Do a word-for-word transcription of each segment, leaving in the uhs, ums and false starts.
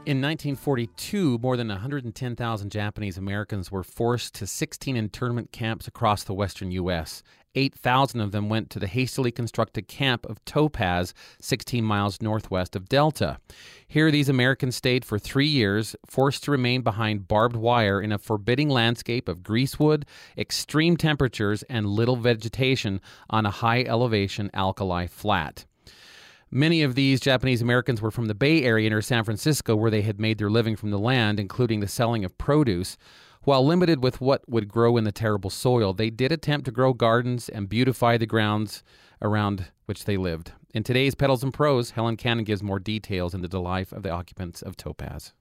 In nineteen forty-two, more than one hundred ten thousand Japanese Americans were forced to sixteen internment camps across the western U S eight thousand of them went to the hastily constructed camp of Topaz, sixteen miles northwest of Delta. Here, these Americans stayed for three years, forced to remain behind barbed wire in a forbidding landscape of greasewood, extreme temperatures, and little vegetation on a high-elevation alkali flat. Many of these Japanese Americans were from the Bay Area near San Francisco, where they had made their living from the land, including the selling of produce. While limited with what would grow in the terrible soil, they did attempt to grow gardens and beautify the grounds around which they lived. In today's Petals and Prose, Helen Cannon gives more details into the life of the occupants of Topaz.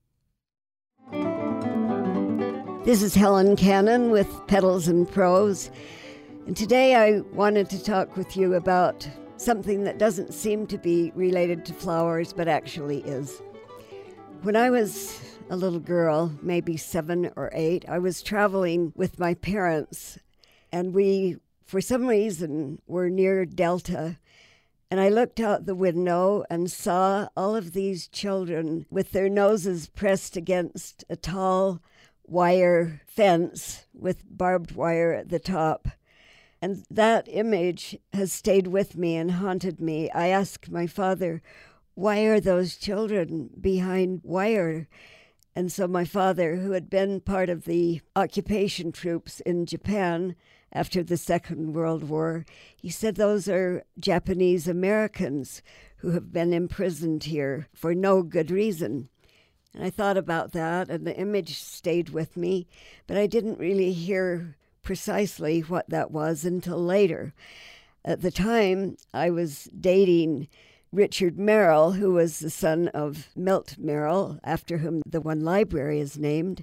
This is Helen Cannon with Petals and Prose, and today I wanted to talk with you about something that doesn't seem to be related to flowers, but actually is. When I was a little girl, maybe seven or eight, I was traveling with my parents, and we, for some reason, were near Delta, and I looked out the window and saw all of these children with their noses pressed against a tall wire fence with barbed wire at the top. And that image has stayed with me and haunted me. I asked my father, why are those children behind wire? And so my father, who had been part of the occupation troops in Japan after the Second World War, he said those are Japanese Americans who have been imprisoned here for no good reason. And I thought about that, and the image stayed with me, but I didn't really hear precisely what that was until later. At the time, I was dating Richard Merrill, who was the son of Milt Merrill, after whom the one library is named.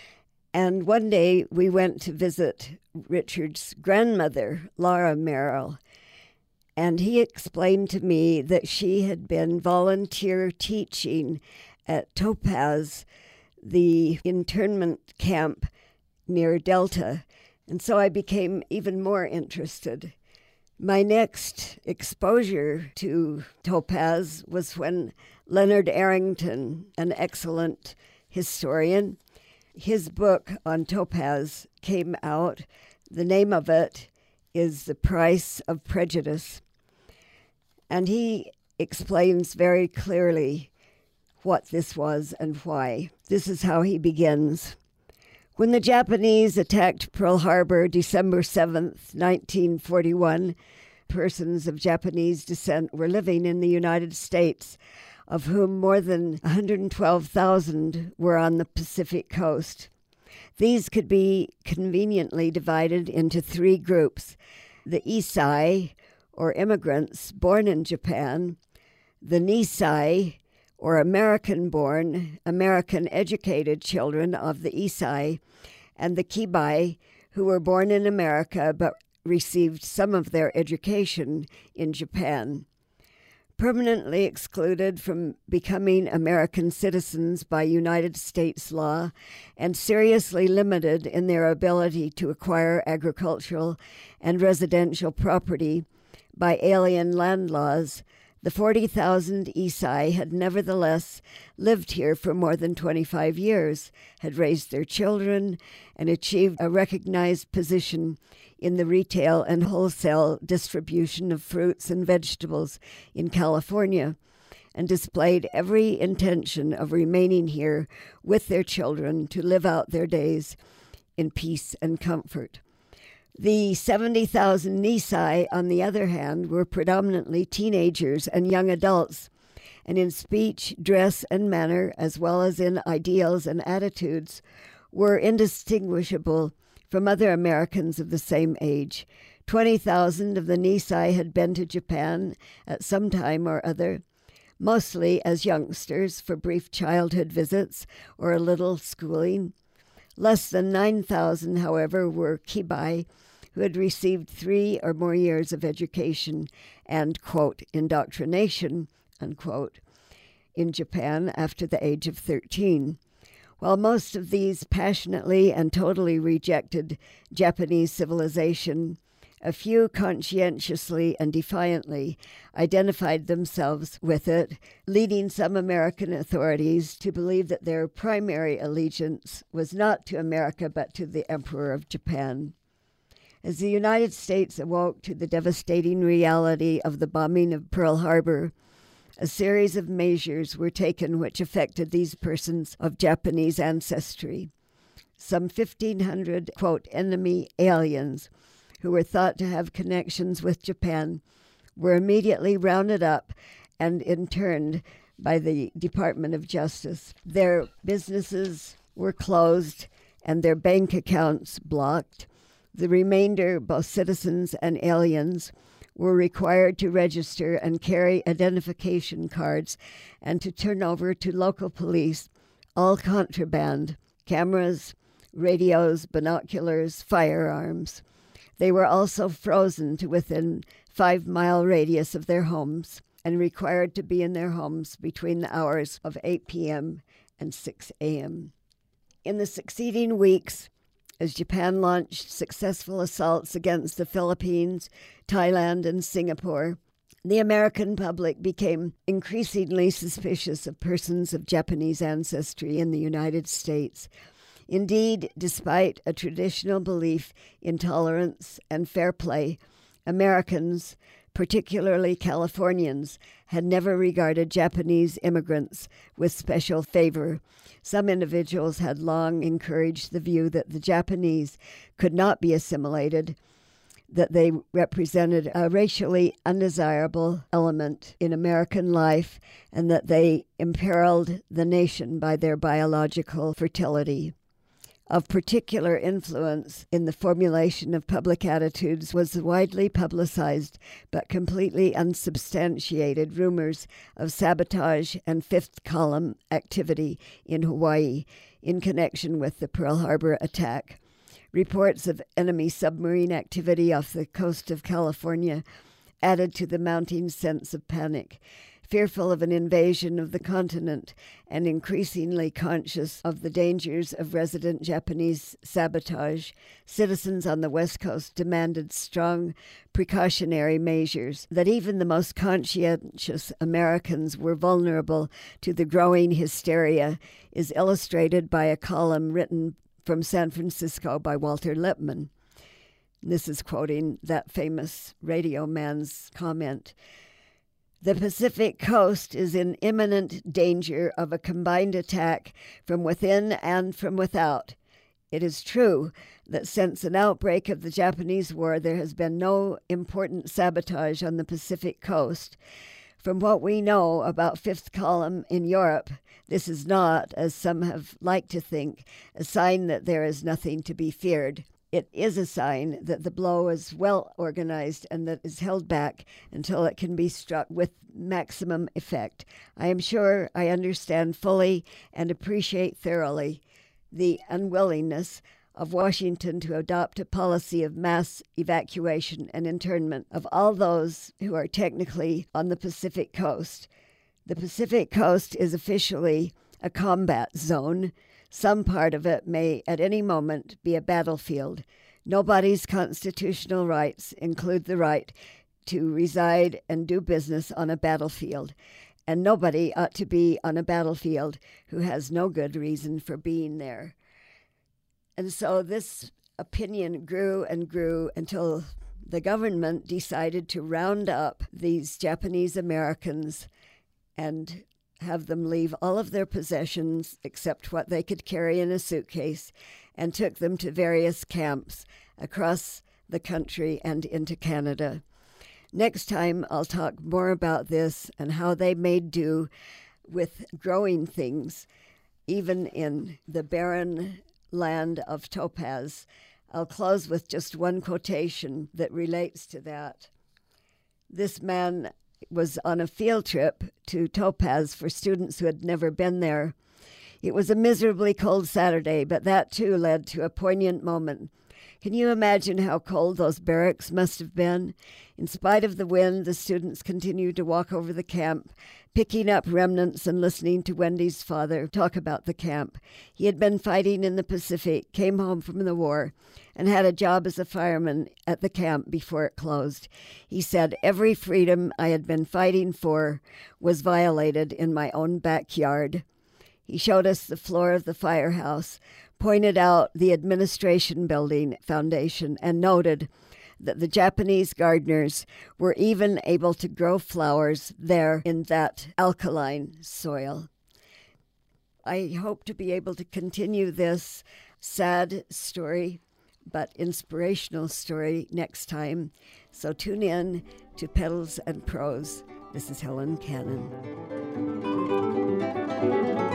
And one day we went to visit Richard's grandmother, Laura Merrill, and he explained to me that she had been volunteer teaching at Topaz, the internment camp near Delta. And so I became even more interested. My next exposure to Topaz was when Leonard Arrington, an excellent historian, his book on Topaz came out. The name of it is The Price of Prejudice. And he explains very clearly what this was and why. This is how he begins. When the Japanese attacked Pearl Harbor December seventh, nineteen forty-one, persons of Japanese descent were living in the United States, of whom more than one hundred twelve thousand were on the Pacific coast. These could be conveniently divided into three groups: the Issei, or immigrants born in Japan, the Nisei, or American-born, American-educated children of the Issei, and the Kibai, who were born in America but received some of their education in Japan. Permanently excluded from becoming American citizens by United States law and seriously limited in their ability to acquire agricultural and residential property by alien land laws, the forty thousand Issei had nevertheless lived here for more than twenty-five years, had raised their children, and achieved a recognized position in the retail and wholesale distribution of fruits and vegetables in California, and displayed every intention of remaining here with their children to live out their days in peace and comfort. The seventy thousand Nisei, on the other hand, were predominantly teenagers and young adults, and in speech, dress, and manner, as well as in ideals and attitudes, were indistinguishable from other Americans of the same age. twenty thousand of the Nisei had been to Japan at some time or other, mostly as youngsters for brief childhood visits or a little schooling. Less than nine thousand, however, were Kibai, who had received three or more years of education and, quote, indoctrination, unquote, in Japan after the age of thirteen. While most of these passionately and totally rejected Japanese civilization, A few conscientiously and defiantly identified themselves with it, leading some American authorities to believe that their primary allegiance was not to America but to the Emperor of Japan. As the United States awoke to the devastating reality of the bombing of Pearl Harbor, a series of measures were taken which affected these persons of Japanese ancestry. Some fifteen hundred, quote, enemy aliens who were thought to have connections with Japan were immediately rounded up and interned by the Department of Justice. Their businesses were closed and their bank accounts blocked. The remainder, both citizens and aliens, were required to register and carry identification cards and to turn over to local police all contraband, cameras, radios, binoculars, firearms. They were also frozen to within five-mile radius of their homes and required to be in their homes between the hours of eight p.m. and six a.m. In the succeeding weeks, as Japan launched successful assaults against the Philippines, Thailand, and Singapore, the American public became increasingly suspicious of persons of Japanese ancestry in the United States. Indeed, despite a traditional belief in tolerance and fair play, Americans, particularly Californians, had never regarded Japanese immigrants with special favor. Some individuals had long encouraged the view that the Japanese could not be assimilated, that they represented a racially undesirable element in American life, and that they imperiled the nation by their biological fertility. Of particular influence in the formulation of public attitudes was the widely publicized but completely unsubstantiated rumors of sabotage and fifth column activity in Hawaii in connection with the Pearl Harbor attack. Reports of enemy submarine activity off the coast of California added to the mounting sense of panic. Fearful of an invasion of the continent and increasingly conscious of the dangers of resident Japanese sabotage, citizens on the West Coast demanded strong precautionary measures. That even the most conscientious Americans were vulnerable to the growing hysteria is illustrated by a column written from San Francisco by Walter Lippmann. This is quoting that famous radio man's comment. The Pacific coast is in imminent danger of a combined attack from within and from without. It is true that since an outbreak of the Japanese War, there has been no important sabotage on the Pacific coast. From what we know about Fifth Column in Europe, this is not, as some have liked to think, a sign that there is nothing to be feared. It is a sign that the blow is well organized and that is held back until it can be struck with maximum effect. I am sure I understand fully and appreciate thoroughly the unwillingness of Washington to adopt a policy of mass evacuation and internment of all those who are technically on the Pacific coast. The Pacific coast is officially a combat zone. Some part of it may at any moment be a battlefield. Nobody's constitutional rights include the right to reside and do business on a battlefield, and nobody ought to be on a battlefield who has no good reason for being there. And so this opinion grew and grew until the government decided to round up these Japanese Americans and have them leave all of their possessions except what they could carry in a suitcase, and took them to various camps across the country and into Canada. Next time, I'll talk more about this and how they made do with growing things, even in the barren land of Topaz. I'll close with just one quotation that relates to that. This man was on a field trip to Topaz for students who had never been there. It was a miserably cold Saturday, but that too led to a poignant moment. Can you imagine how cold those barracks must have been? In spite of the wind, the students continued to walk over the camp, picking up remnants and listening to Wendy's father talk about the camp. He had been fighting in the Pacific, came home from the war, and had a job as a fireman at the camp before it closed. He said, "Every freedom I had been fighting for was violated in my own backyard." He showed us the floor of the firehouse, pointed out the administration building foundation, and noted that the Japanese gardeners were even able to grow flowers there in that alkaline soil. I hope to be able to continue this sad story, but inspirational story next time. So tune in to Petals and Prose. This is Helen Cannon.